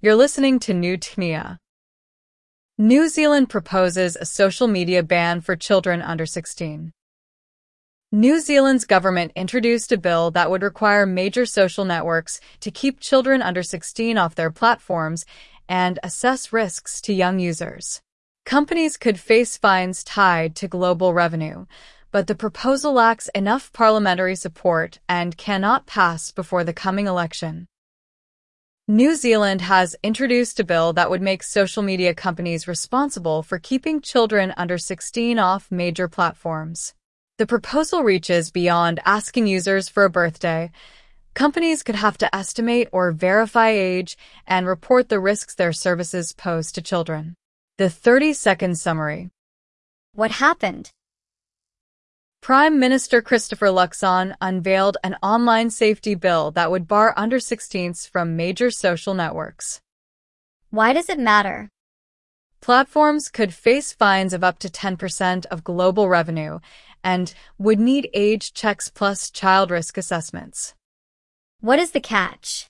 You're listening to New Tnia. New Zealand proposes a social media ban for children under 16. New Zealand's government introduced a bill that would require major social networks to keep children under 16 off their platforms and assess risks to young users. Companies could face fines tied to global revenue, but the proposal lacks enough parliamentary support and cannot pass before the coming election. New Zealand has introduced a bill that would make social media companies responsible for keeping children under 16 off major platforms. The proposal reaches beyond asking users for a birthday. Companies could have to estimate or verify age and report the risks their services pose to children. The 30-second summary. What happened? Prime Minister Christopher Luxon unveiled an online safety bill that would bar under 16s from major social networks. Why does it matter? Platforms could face fines of up to 10% of global revenue and would need age checks plus child risk assessments. What is the catch?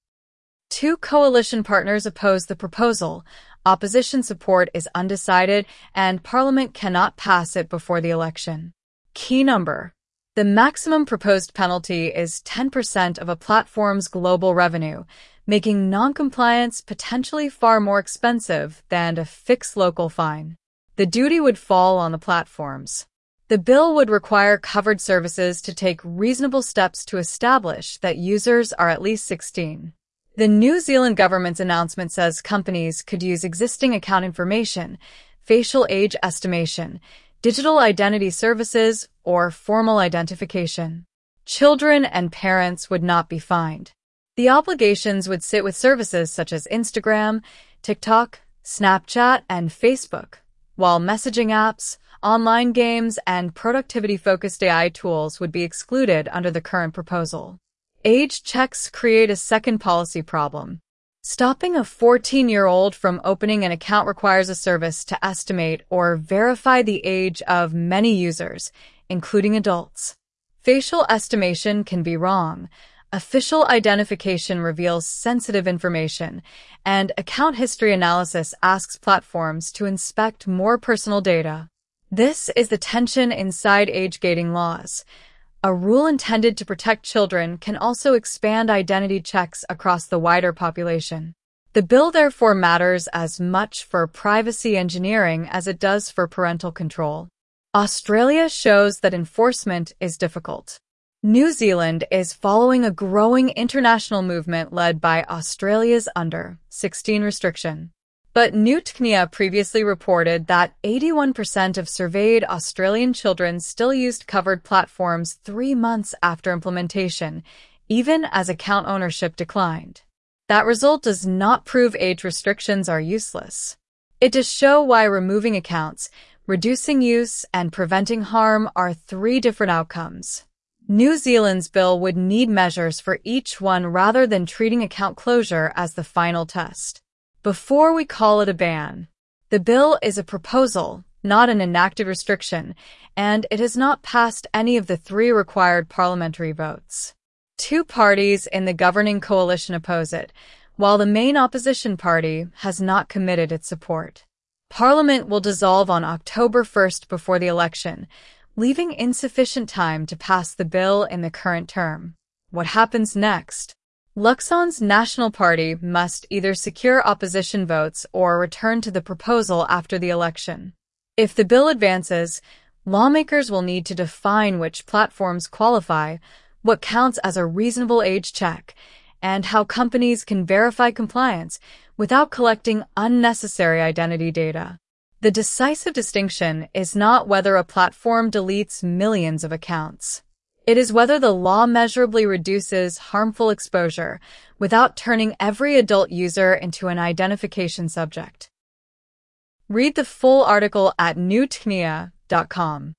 Two coalition partners oppose the proposal. Opposition support is undecided, and Parliament cannot pass it before the election. Key number. The maximum proposed penalty is 10% of a platform's global revenue, making noncompliance potentially far more expensive than a fixed local fine. The duty would fall on the platforms. The bill would require covered services to take reasonable steps to establish that users are at least 16. The New Zealand government's announcement says companies could use existing account information, facial age estimation, digital identity services, or formal identification. Children and parents would not be fined. The obligations would sit with services such as Instagram, TikTok, Snapchat, and Facebook, while messaging apps, online games, and productivity-focused AI tools would be excluded under the current proposal. Age checks create a second policy problem. Stopping a 14-year-old from opening an account requires a service to estimate or verify the age of many users, including adults. Facial estimation can be wrong. Official identification reveals sensitive information, and account history analysis asks platforms to inspect more personal data. This is the tension inside age-gating laws. A rule intended to protect children can also expand identity checks across the wider population. The bill therefore matters as much for privacy engineering as it does for parental control. Australia shows that enforcement is difficult. New Zealand is following a growing international movement led by Australia's under 16 restriction. But New Tnia previously reported that 81% of surveyed Australian children still used covered platforms 3 months after implementation, even as account ownership declined. That result does not prove age restrictions are useless. It does show why removing accounts, reducing use, and preventing harm are 3 different outcomes. New Zealand's bill would need measures for each one rather than treating account closure as the final test. Before we call it a ban, the bill is a proposal, not an enacted restriction, and it has not passed any of the 3 required parliamentary votes. 2 parties in the governing coalition oppose it, while the main opposition party has not committed its support. Parliament will dissolve on October 1st before the election, leaving insufficient time to pass the bill in the current term. What happens next? Luxon's National Party must either secure opposition votes or return to the proposal after the election. If the bill advances, lawmakers will need to define which platforms qualify, what counts as a reasonable age check, and how companies can verify compliance without collecting unnecessary identity data. The decisive distinction is not whether a platform deletes millions of accounts. It is whether the law measurably reduces harmful exposure without turning every adult user into an identification subject. Read the full article at newtnia.com.